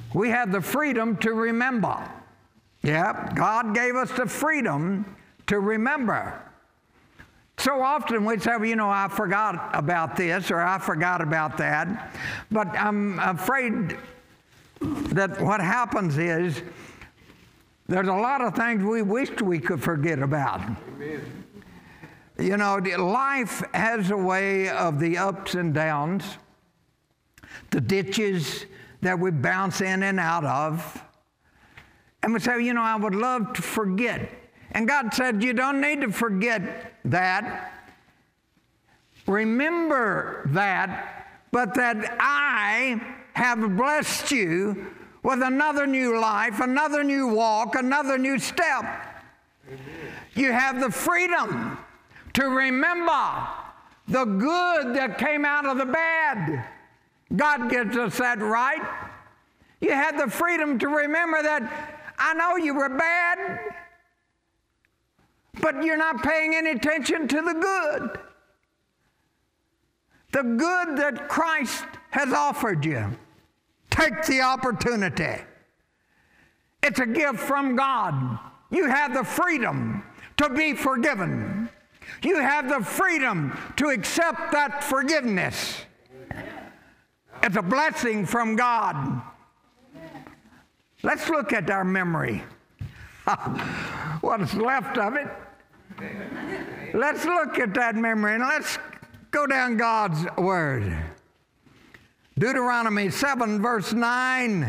We have the freedom to remember. Yeah, God gave us the freedom to remember. So often we say, well, you know, I forgot about this or I forgot about that. But I'm afraid that what happens is there's a lot of things we wished we could forget about. Amen. You know, life has a way of the ups and downs, the ditches that we bounce in and out of. And we say, you know, I would love to forget. And God said, you don't need to forget that. Remember that, but that I have blessed you with another new life, another new walk, another new step. Amen. You have the freedom to remember the good that came out of the bad. God gives us that right. You have the freedom to remember that I know you were bad, but you're not paying any attention to the good. The good that Christ has offered you. Take the opportunity. It's a gift from God. You have the freedom to be forgiven. You have the freedom to accept that forgiveness. It's a blessing from God. Let's look at our memory. What's left of it. Let's look at that memory and let's go down God's Word. Deuteronomy 7, verse 9.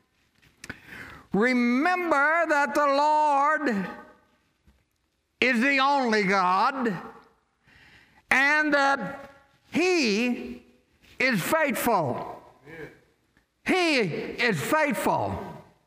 Remember that the Lord is the only God, and that He is faithful. He is faithful.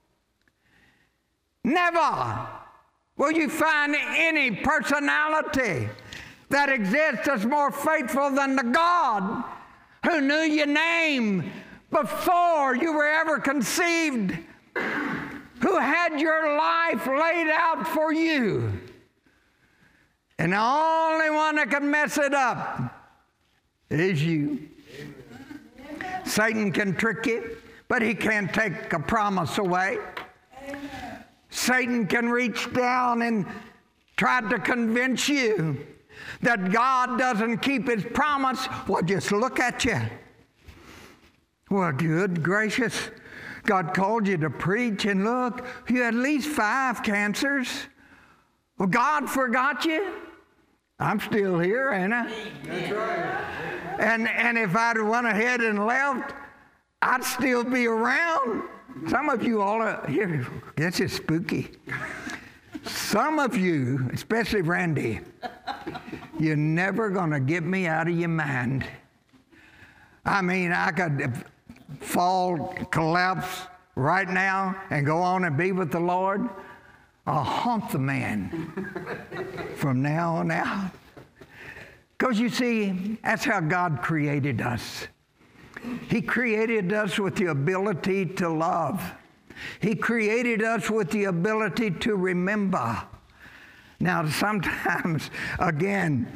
Never will you find any personality that exists that's more faithful than the God who knew your name before you were ever conceived, who had your life laid out for you. And the only one that can mess it up is you. Amen. Satan can trick you, but he can't take a promise away. Amen. Satan can reach down and try to convince you that God doesn't keep His promise. Well, just look at you. Well, good gracious. God called you to preach, and look, you had at least 5 cancers. Well, God forgot you. I'm still here, ain't I? That's right. And if I'd went ahead and left, I'd still be around. Some of you all are here. This is spooky. Some of you, especially Randy, you're never going to get me out of your mind. I mean, I could fall, collapse right now and go on and be with the Lord. I'll haunt the man from now on out. Because you see, that's how God created us. He created us with the ability to love. He created us with the ability to remember. Now, sometimes, again,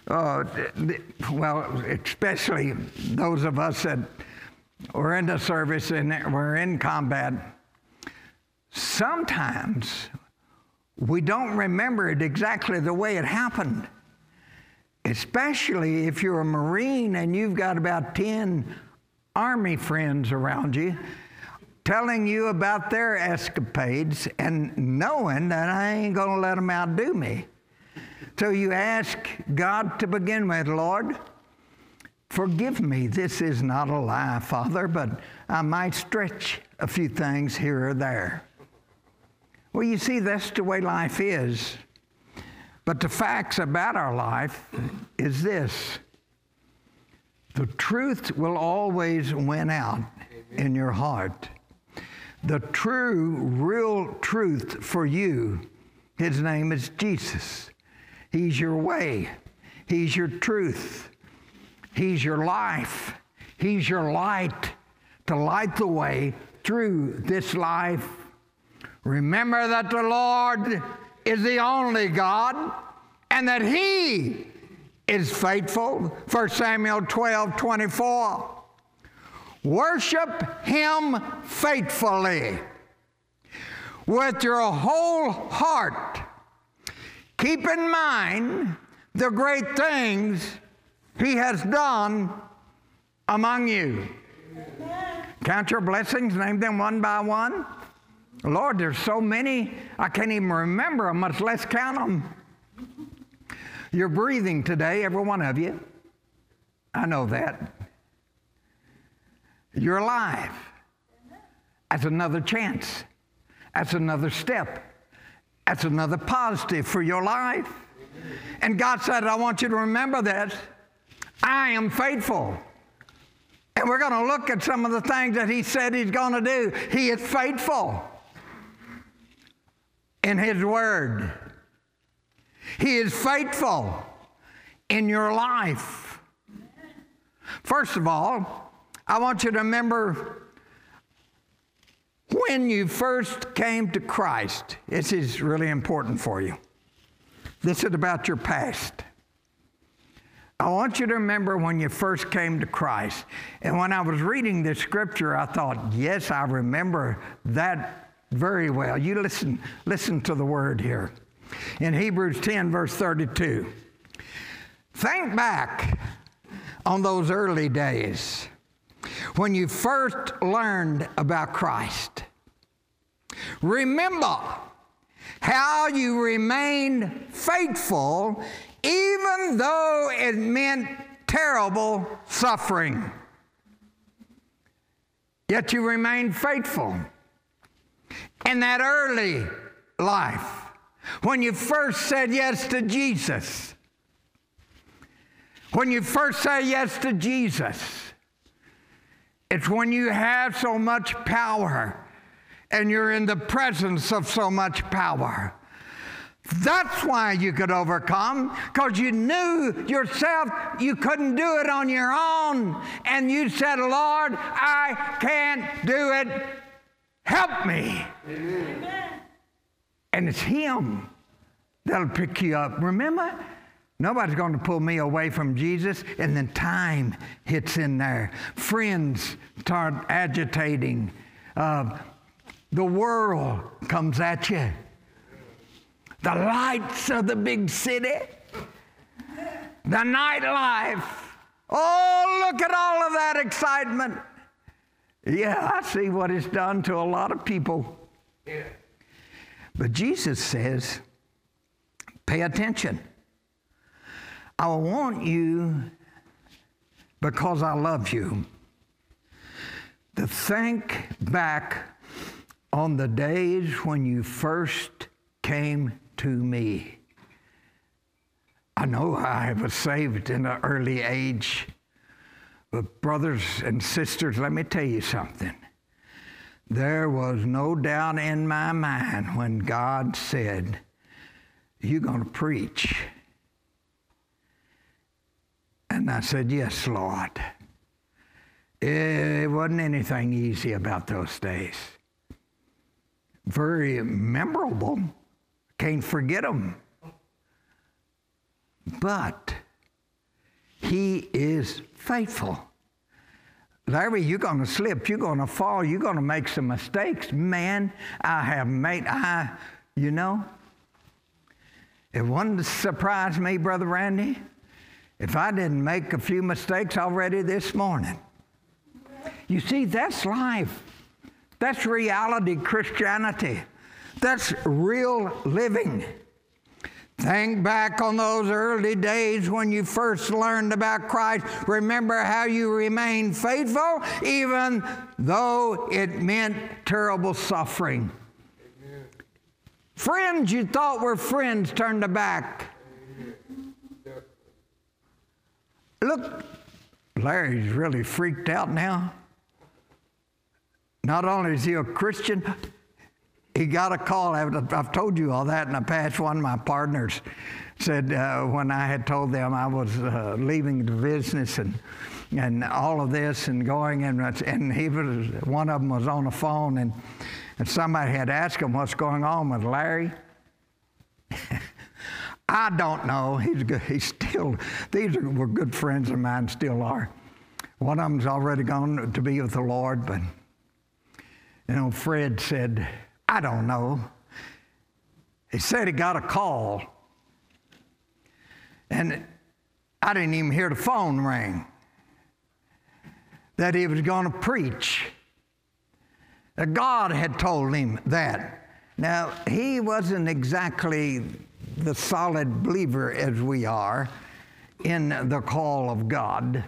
well, especially those of us that were in the service and were in combat, sometimes we don't remember it exactly the way it happened. Especially if you're a Marine and you've got about 10 Army friends around you telling you about their escapades and knowing that I ain't going to let them outdo me. So you ask God to begin with, Lord, forgive me. This is not a lie, Father, but I might stretch a few things here or there. Well, you see, that's the way life is. But the facts about our life is this. The truth will always win out in your heart. The true, real truth for you, His name is Jesus. He's your way. He's your truth. He's your life. He's your light to light the way through this life. Remember that the Lord is the only God and that He is faithful. 1 Samuel 12:24. Worship Him faithfully with your whole heart. Keep in mind the great things He has done among you. Count your blessings, name them one by one. Lord, there's so many, I can't even remember them, much less count them. You're breathing today, every one of you. I know that. You're alive. That's another chance. That's another step. That's another positive for your life. And God said, I want you to remember this. I am faithful. And we're going to look at some of the things that He said He's going to do. He is faithful in His Word. He is faithful in your life. First of all, I want you to remember when you first came to Christ. This is really important for you. This is about your past. I want you to remember when you first came to Christ. And when I was reading this scripture, I thought, yes, I remember that very well. You listen to the word here. In Hebrews 10, verse 32. Think back on those early days when you first learned about Christ. Remember how you remained faithful even though it meant terrible suffering. Yet you remained faithful in that early life when you first said yes to Jesus. When you first say yes to Jesus, it's when you have so much power and you're in the presence of so much power. That's why you could overcome, because you knew yourself you couldn't do it on your own. And you said, Lord, I can't do it. Help me. Amen. And it's Him that'll pick you up. Remember? Nobody's going to pull me away from Jesus. And then time hits in there. Friends start agitating. The world comes at you. The lights of the big city. The nightlife. Oh, look at all of that excitement. Yeah, I see what it's done to a lot of people. Yeah. But Jesus says, pay attention. I want you, because I love you, to think back on the days when you first came to me. I know I was saved in an early age, but brothers and sisters, let me tell you something. There was no doubt in my mind when God said, you're going to preach. And I said, yes, Lord. It wasn't anything easy about those days. Very memorable. Can't forget them. But He is faithful. Larry, you're going to slip. You're going to fall. You're going to make some mistakes. Man, it wouldn't surprise me, Brother Randy, if I didn't make a few mistakes already this morning. You see, that's life. That's reality Christianity. That's real living. Think back on those early days when you first learned about Christ. Remember how you remained faithful, even though it meant terrible suffering. Amen. Friends you thought were friends turned their back. Look, Larry's really freaked out now. Not only is he a Christian, he got a call. I've told you all that in the past. One of my partners said when I had told them I was leaving the business and all of this and going, and he was, one of them was on the phone, and somebody had asked him what's going on with Larry. I don't know. He's good. These were good friends of mine, still are. One of them's already gone to be with the Lord, but, Fred said, I don't know. He said he got a call, and I didn't even hear the phone ring, that he was going to preach. That God had told him that. Now, he wasn't exactly the solid believer as we are in the call of God.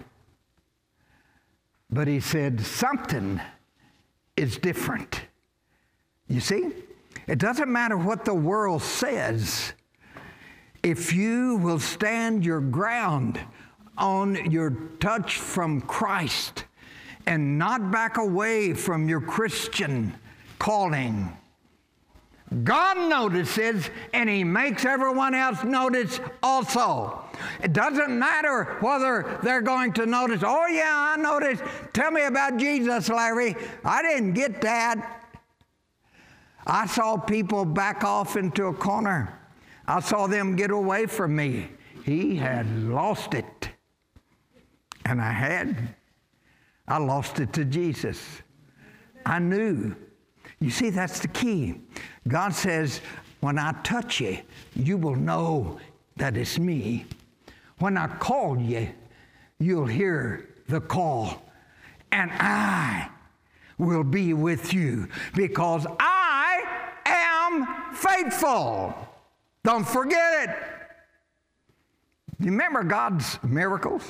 But he said, something is different. You see, it doesn't matter what the world says. If you will stand your ground on your touch from Christ and not back away from your Christian calling, God notices, and He makes everyone else notice also. It doesn't matter whether they're going to notice, oh yeah, I noticed. Tell me about Jesus, Larry. I didn't get that. I saw people back off into a corner. I saw them get away from me. He had lost it. And I had. I lost it to Jesus. I knew. You see, that's the key. God says, when I touch you, you will know that it's me. When I call you, you'll hear the call. And I will be with you because I am faithful. Don't forget it. You remember God's miracles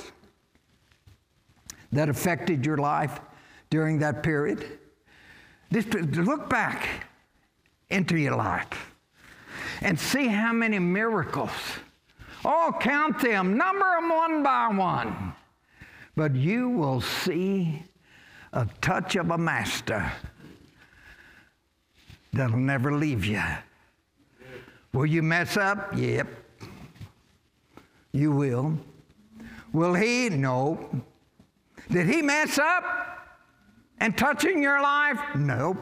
that affected your life during that period? Just look back into your life and see how many miracles. Oh, count them, number them one by one. But you will see a touch of a master that'll never leave you. Will you mess up? Yep. You will. Will he? No. Did he mess up and touching your life? No.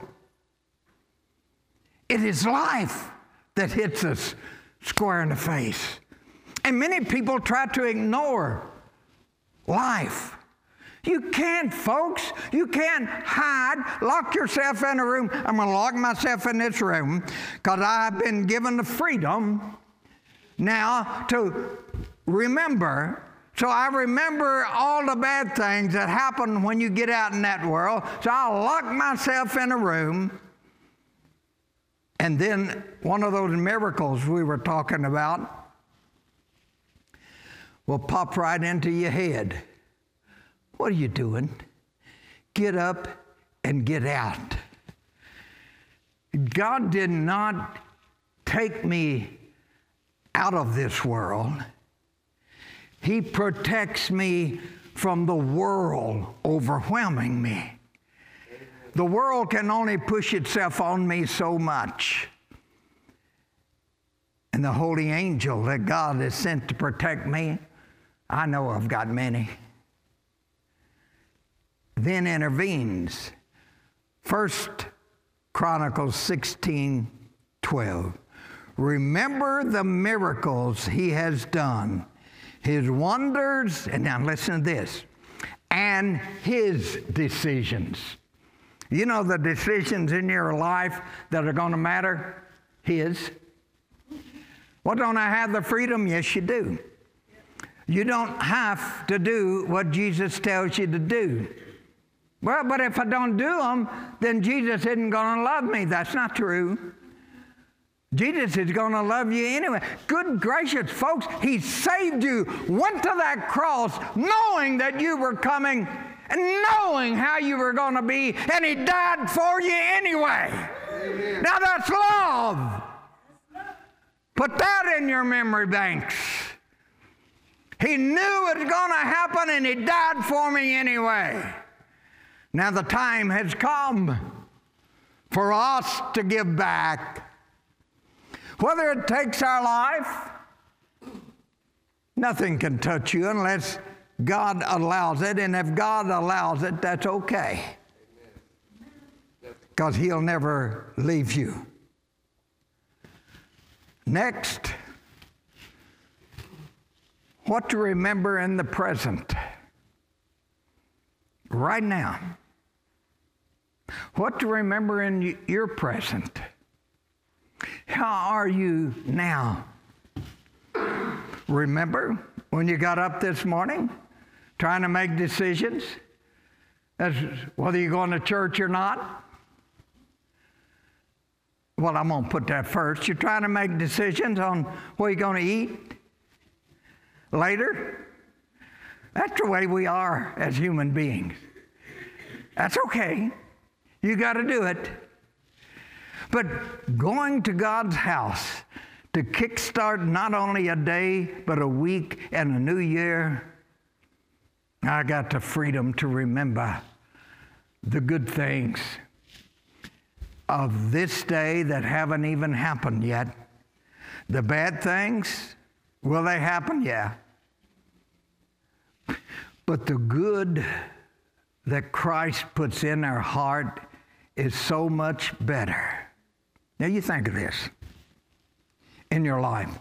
It is life that hits us square in the face. And many people try to ignore life. You can't, folks. You can't hide. Lock yourself in a room. I'm going to lock myself in this room because I've been given the freedom now to remember. So I remember all the bad things that happen when you get out in that world. So I'll lock myself in a room. And then one of those miracles we were talking about will pop right into your head. What are you doing? Get up and get out. God did not take me out of this world. He protects me from the world overwhelming me. The world can only push itself on me so much. And the holy angel that God has sent to protect me, I know I've got many. Then intervenes. 1 Chronicles 16:12. Remember the miracles he has done, his wonders, and now listen to this, and his decisions. You know the decisions in your life that are going to matter? His. Well, don't I have the freedom? Yes, you do. You don't have to do what Jesus tells you to do. Well, but if I don't do them, then Jesus isn't going to love me. That's not true. Jesus is going to love you anyway. Good gracious, folks, he saved you, went to that cross knowing that you were coming and knowing how you were going to be, and he died for you anyway. Amen. Now that's love. Put that in your memory banks. He knew it was going to happen, and he died for me anyway. Now the time has come for us to give back. Whether it takes our life, nothing can touch you unless God allows it. And if God allows it, that's okay. Because he'll never leave you. Next, what to remember in the present. right now. What to remember in your present. How are you now? Remember when you got up this morning, trying to make decisions as whether you're going to church or not? Well, I'm going to put that first. You're trying to make decisions on what you're going to eat later. That's the way we are as human beings. That's okay. You got to do it. But going to God's house to kickstart not only a day, but a week and a new year, I got the freedom to remember the good things of this day that haven't even happened yet. The bad things, will they happen? Yeah. But the good that Christ puts in our heart is so much better. Now you think of this in your life.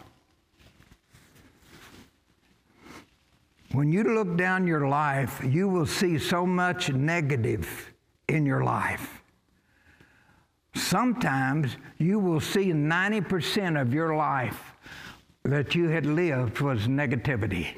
When you look down your life, you will see so much negative in your life. Sometimes you will see 90% of your life that you had lived was negativity.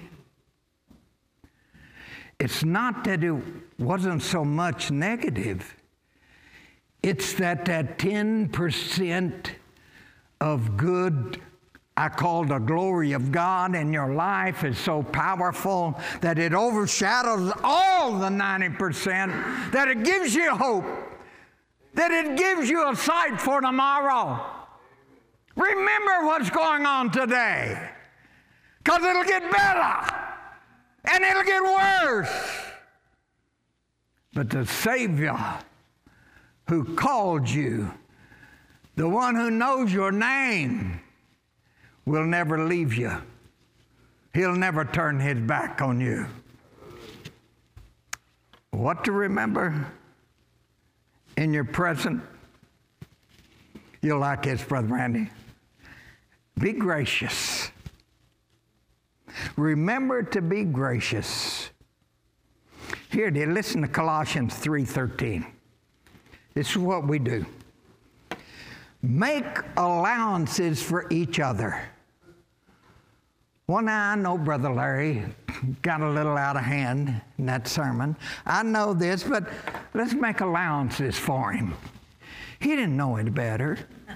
It's not that it wasn't so much negative. It's that 10% of good, I call the glory of God in your life, is so powerful that it overshadows all the 90%, that it gives you hope, that it gives you a sight for tomorrow. Remember what's going on today, because it'll get better and it'll get worse. But the Savior who called you, the one who knows your name, will never leave you. He'll never turn his back on you. What to remember in your present? You'll like this, Brother Randy. Be gracious. Remember to be gracious. Here, dear, listen to Colossians 3:13. This is what we do. Make allowances for each other. Well, now I know Brother Larry got a little out of hand in that sermon. I know this, but let's make allowances for him. He didn't know any better.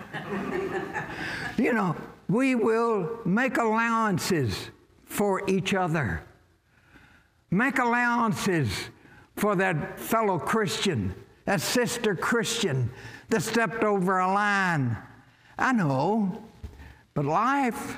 You know, we will make allowances for each other. Make allowances for that fellow Christian, that sister Christian that stepped over a line. I know, but life,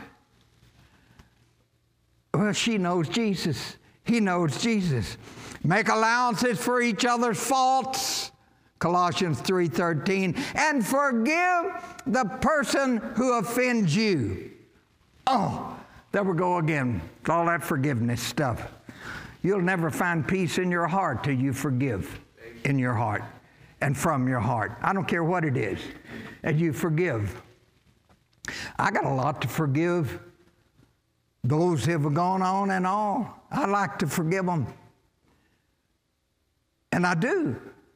well, she knows Jesus. He knows Jesus. Make allowances for each other's faults, Colossians 3:13, and forgive the person who offends you. Oh, there we go again, all that forgiveness stuff. You'll never find peace in your heart till you forgive in your heart and from your heart. I don't care what it is, and you forgive. I got a lot to forgive those who have gone on and on. I like to forgive them. And I do.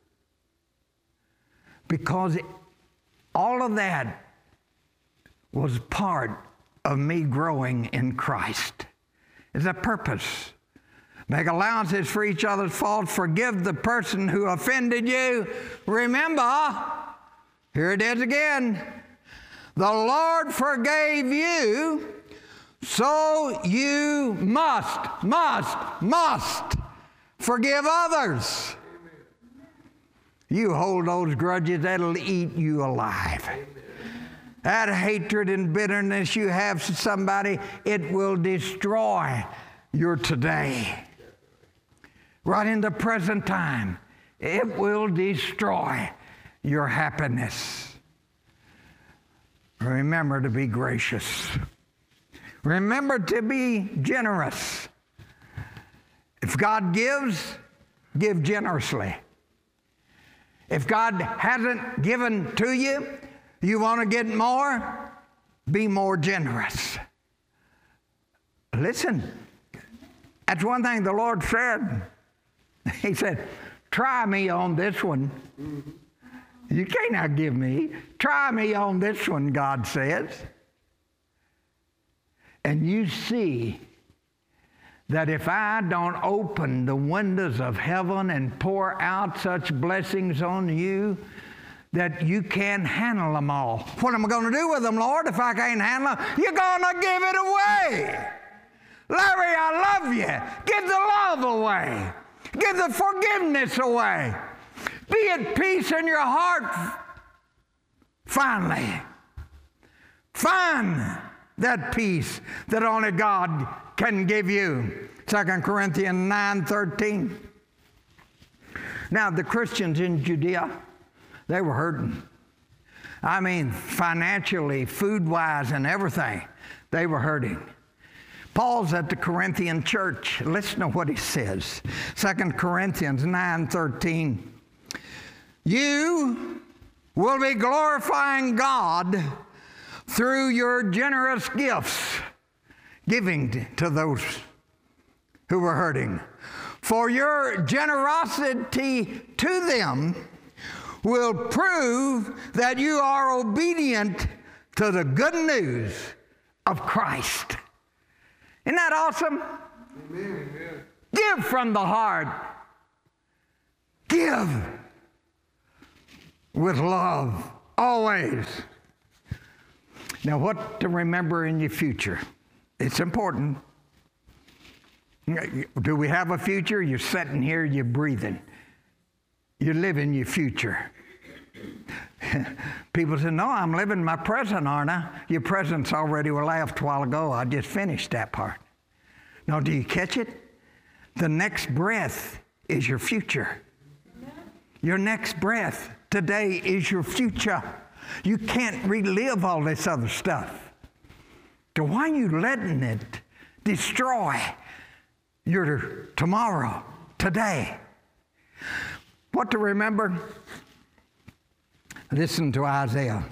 Because all of that was part of me growing in Christ. It's a purpose. Make allowances for each other's faults. Forgive the person who offended you. Remember, here it is again. The Lord forgave you, so you must forgive others. You hold those grudges, that'll eat you alive. That hatred and bitterness you have for somebody, it will destroy your today. Right in the present time, it will destroy your happiness. Remember to be gracious. Remember to be generous. If God gives, give generously. If God hasn't given to you, you want to get more, be more generous. Listen, that's one thing the Lord said. He said, Try me on this one. You can't outgive me. Try me on this one, God says. And you see that if I don't open the windows of heaven and pour out such blessings on you, that you can't handle them all. What am I going to do with them, Lord, if I can't handle them? You're going to give it away. Larry, I love you. Give the love away. Give the forgiveness away. Be at peace in your heart. Finally, find that peace that only God can give you. 2 Corinthians 9:13. Now, the Christians in Judea, they were hurting. I mean, financially, food-wise, and everything, they were hurting. Paul's at the Corinthian church. Listen to what he says. 2 Corinthians 9:13. You will be glorifying God through your generous gifts, giving to those who were hurting. For your generosity to them will prove that you are obedient to the good news of Christ. Isn't that awesome? Amen. Give from the heart. Give with love, always. Now, what to remember in your future? It's important. Do we have a future? You're sitting here, you're breathing. You're living your future. People say, no, I'm living my present, aren't I? Your present's already left a while ago. I just finished that part. Now, do you catch it? The next breath is your future. Your next breath today is your future. You can't relive all this other stuff. So why are you letting it destroy your tomorrow, today? What to remember? Listen to Isaiah.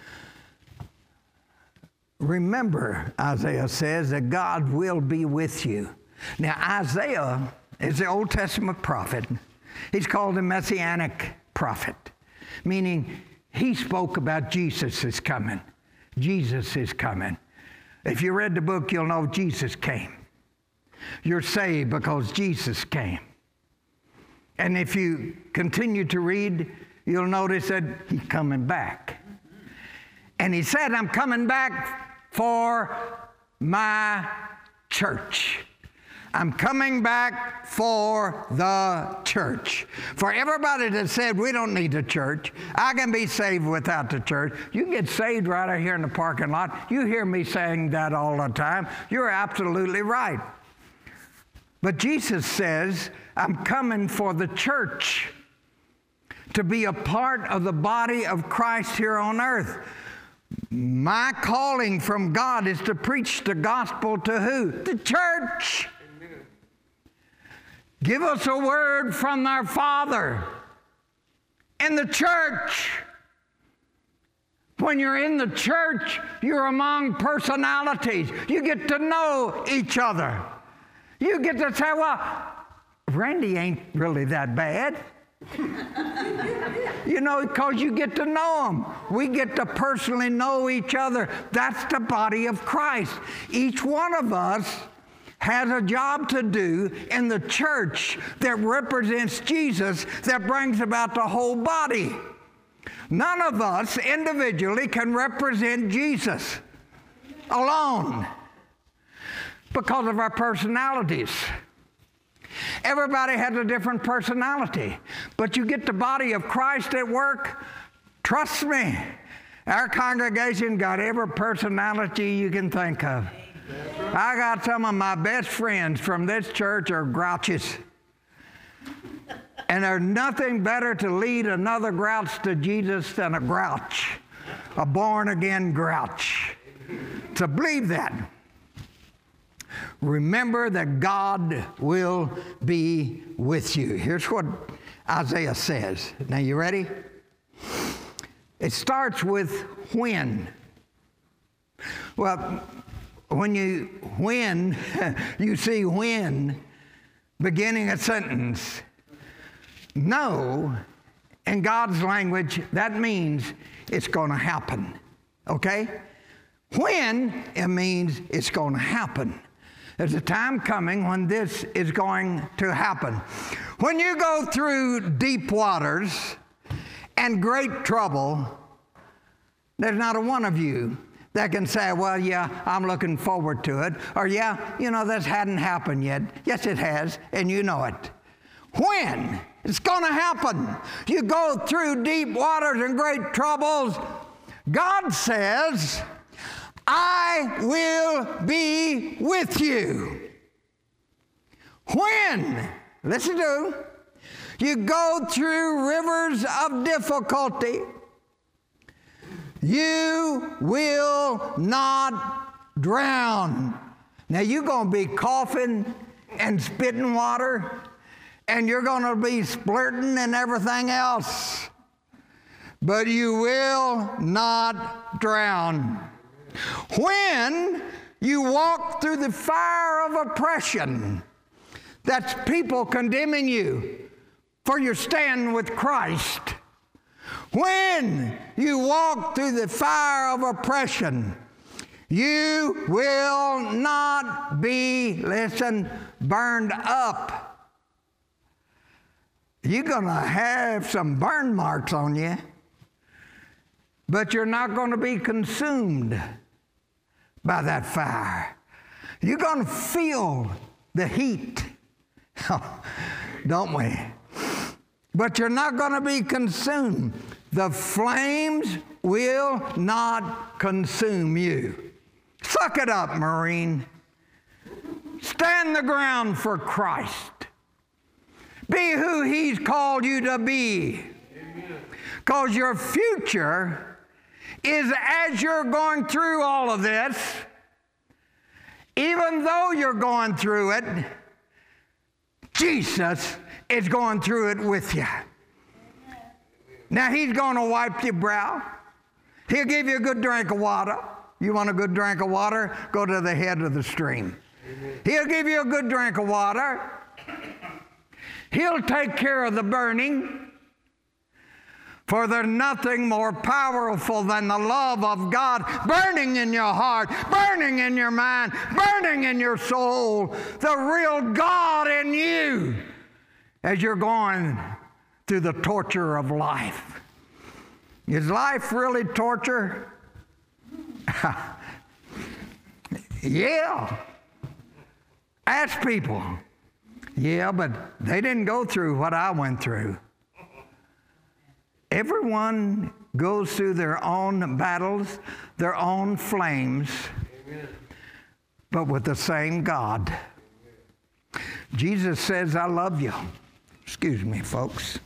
Remember, Isaiah says, that God will be with you. Now, Isaiah is the Old Testament prophet. He's called a messianic prophet, meaning he spoke about Jesus is coming. Jesus is coming. If you read the book, you'll know Jesus came. You're saved because Jesus came. And if you continue to read, you'll notice that he's coming back. And he said, I'm coming back for my church. I'm coming back for the church. For everybody that said we don't need the church, I can be saved without the church. You can get saved right out here in the parking lot. You hear me saying that all the time. You're absolutely right. But Jesus says, I'm coming for the church to be a part of the body of Christ here on earth. My calling from God is to preach the gospel to who? The church. Amen. Give us a word from our Father in the church. When you're in the church, you're among personalities. You get to know each other. You get to say, well, Randy ain't really that bad. You know, because you get to know them. We get to personally know each other. That's the body of Christ. Each one of us has a job to do in the church that represents Jesus, that brings about the whole body. None of us individually can represent Jesus alone because of our personalities. Everybody has a different personality, but you get the body of Christ at work. Trust me, our congregation got every personality you can think of. I got some of my best friends from this church are grouches. And there's nothing better to lead another grouch to Jesus than a grouch, a born-again grouch. So believe that. Remember that God will be with you. Here's what Isaiah says. Now, you ready? It starts with when. Well, when you see when beginning a sentence, No, in God's language, that means it's going to happen. Okay? When, it means it's going to happen. There's a time coming when this is going to happen. When you go through deep waters and great trouble, there's not a one of you that can say, well, yeah, I'm looking forward to it. Or, yeah, this hadn't happened yet. Yes, it has, and you know it. When? It's going to happen. You go through deep waters and great troubles. God says, I will be with you. When? Listen to. You go through rivers of difficulty, you will not drown. Now you're going to be coughing and spitting water, and you're going to be splurting and everything else, but you will not drown. When you walk through the fire of oppression, that's people condemning you for your stand with Christ. When you walk through the fire of oppression, you will not be, listen, burned up. You're going to have some burn marks on you, but you're not going to be consumed by that fire. You're going to feel the heat, don't we? But you're not going to be consumed. The flames will not consume you. Suck it up, Marine. Stand the ground for Christ. Be who He's called you to be. Because your future is, as you're going through all of this, even though you're going through it, Jesus is going through it with you. Now He's going to wipe your brow. He'll give you a good drink of water. You want a good drink of water? Go to the head of the stream. He'll give you a good drink of water. He'll take care of the burning. For there's nothing more powerful than the love of God burning in your heart, burning in your mind, burning in your soul, the real God in you as you're going through the torture of life. Is life really torture? Yeah. Ask people. Yeah, but they didn't go through what I went through. Everyone goes through their own battles, their own flames, but with the same God. Jesus says, I love you. Excuse me, folks.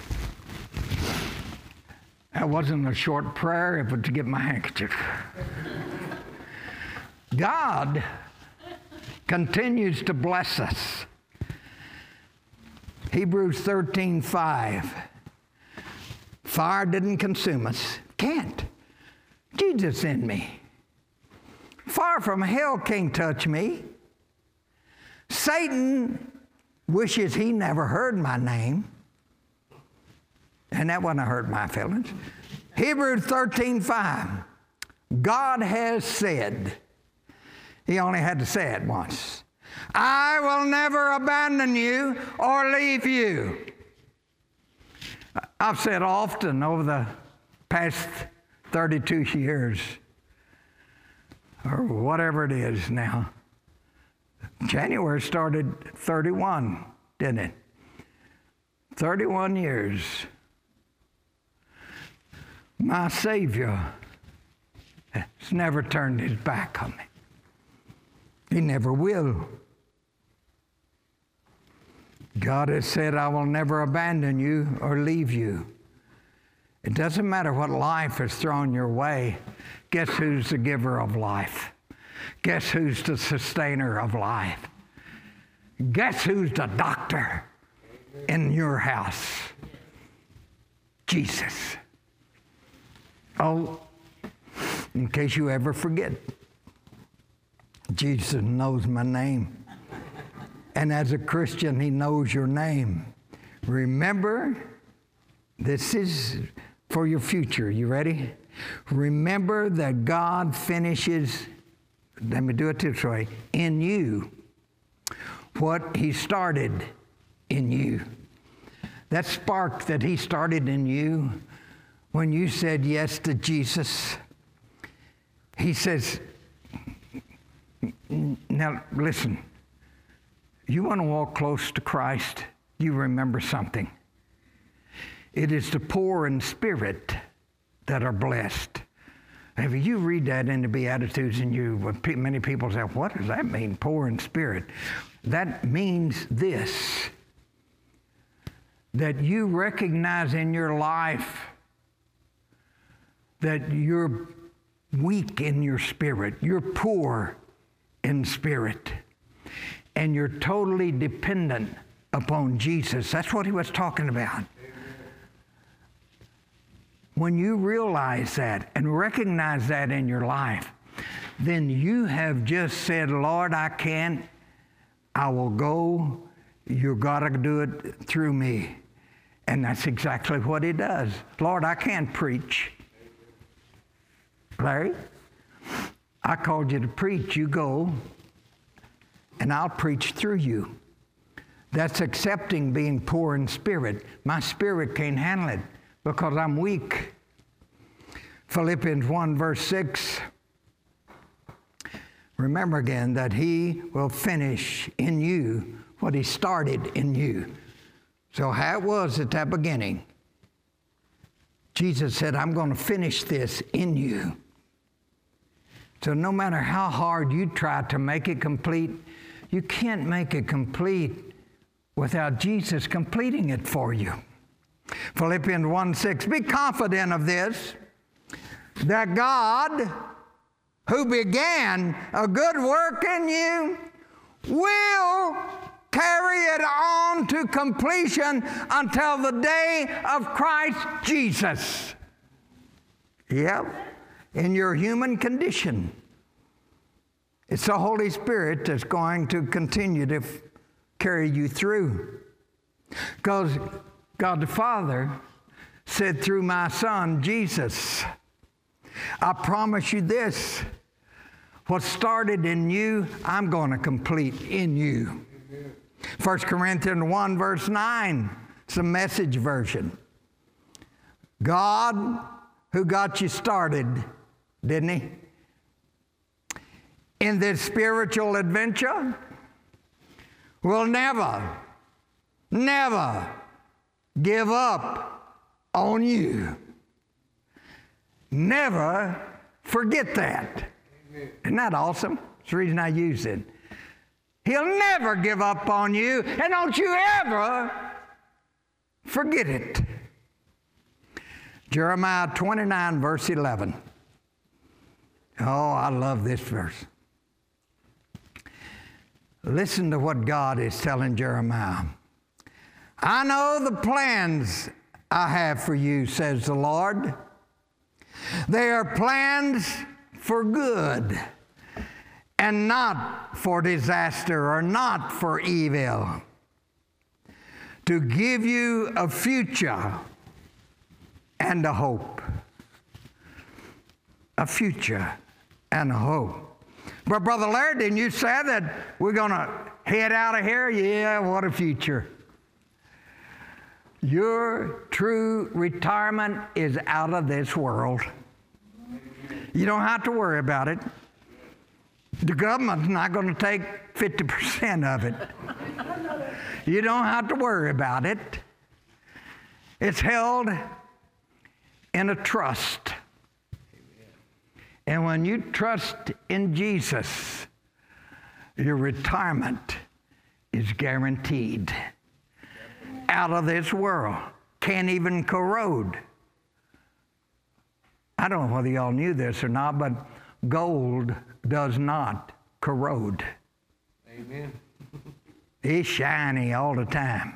That wasn't a short prayer, it was to get my handkerchief. God continues to bless us. Hebrews 13:5. Fire didn't consume us. Can't. Jesus in me. Fire from hell can't touch me. Satan wishes he never heard my name. And that wouldn't have hurt my feelings. Hebrews 13:5. God has said, He only had to say it once, I will never abandon you or leave you. I've said often over the past 32 years, or whatever it is now. January started 31, didn't it? 31 years. My Savior has never turned His back on me. He never will. God has said, I will never abandon you or leave you. It doesn't matter what life has thrown your way. Guess who's the giver of life? Guess who's the sustainer of life? Guess who's the doctor in your house? Jesus. Oh, in case you ever forget, Jesus knows my name. And as a Christian, He knows your name. Remember, this is for your future. You ready? Remember that God finishes, let me do it this way, in you what He started in you. That spark that He started in you when you said yes to Jesus, He says, now listen, you want to walk close to Christ, you remember something. It is the poor in spirit that are blessed. If you read that in the Beatitudes and many people say, what does that mean, poor in spirit? That means this, that you recognize in your life that you're weak in your spirit, you're poor in spirit, and you're totally dependent upon Jesus. That's what he was talking about. When you realize that and recognize that in your life, then you have just said, Lord, I can't, I will go, you got to do it through me. And that's exactly what he does. Lord, I can't preach. Larry, I called you to preach. You go, and I'll preach through you. That's accepting being poor in spirit. My spirit can't handle it because I'm weak. Philippians 1 verse 6. Remember again that he will finish in you what he started in you. So how it was at that beginning, Jesus said, I'm going to finish this in you. So no matter how hard you try to make it complete, you can't make it complete without Jesus completing it for you. Philippians 1:6, be confident of this, that God, who began a good work in you, will carry it on to completion until the day of Christ Jesus. Yep, in your human condition. It's the Holy Spirit that's going to continue to carry you through. Because God the Father said through my Son, Jesus, I promise you this, what started in you, I'm going to complete in you. 1 Corinthians 1 verse 9, it's a Message version. God who got you started, didn't he? In this spiritual adventure will never, never give up on you. Never forget that. Isn't that awesome? That's the reason I use it. He'll never give up on you, and don't you ever forget it. Jeremiah 29, verse 11. Oh, I love this verse. Listen to what God is telling Jeremiah. I know the plans I have for you, says the Lord. They are plans for good and not for disaster or not for evil, to give you a future and a hope. A future and a hope. But Brother Larry, didn't you say that we're going to head out of here? Yeah, what a future. Your true retirement is out of this world. You don't have to worry about it. The government's not going to take 50% of it. You don't have to worry about it. It's held in a trust. And when you trust in Jesus, your retirement is guaranteed. Out of this world. Can't even corrode. I don't know whether y'all knew this or not, but gold does not corrode. Amen. It's shiny all the time.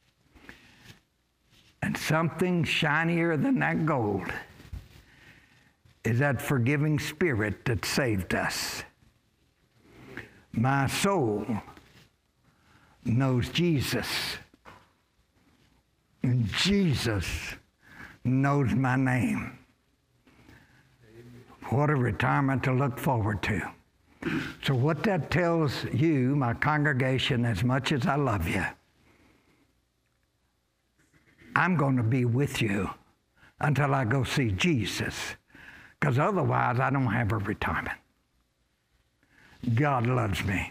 And something shinier than that gold is that forgiving spirit that saved us. My soul knows Jesus. And Jesus knows my name. What a retirement to look forward to. So what that tells you, my congregation, as much as I love you, I'm going to be with you until I go see Jesus, because otherwise I don't have a retirement. God loves me.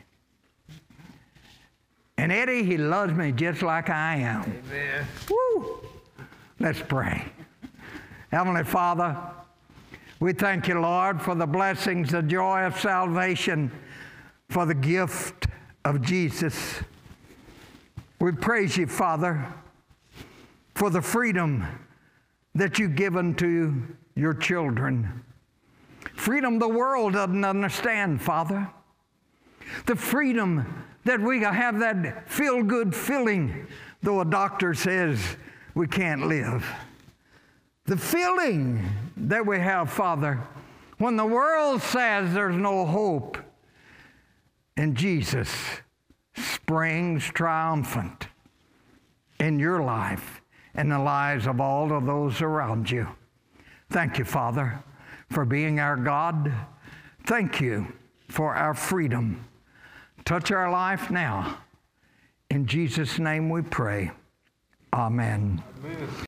And Eddie, he loves me just like I am. Amen. Woo! Let's pray. Heavenly Father, we thank you, Lord, for the blessings, the joy of salvation, for the gift of Jesus. We praise you, Father, for the freedom that you've given to your children. Freedom the world doesn't understand, Father. The freedom that we have that feel-good feeling, though a doctor says we can't live. The feeling that we have, Father, when the world says there's no hope, and Jesus springs triumphant in your life and the lives of all of those around you. Thank you, Father, for being our God. Thank you for our freedom. Touch our life now. In Jesus' name we pray. Amen. Amen.